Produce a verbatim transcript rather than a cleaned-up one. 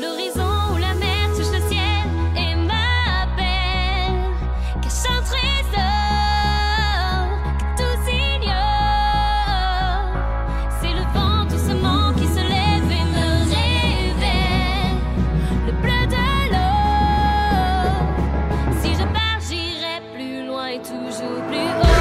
l'horizon où la mer touche le ciel et m'appelle. Cache un trésor que tous ignorent. C'est le vent doucement qui se lève et me révèle le bleu de l'eau. Si je pars, j'irai plus loin et toujours plus haut.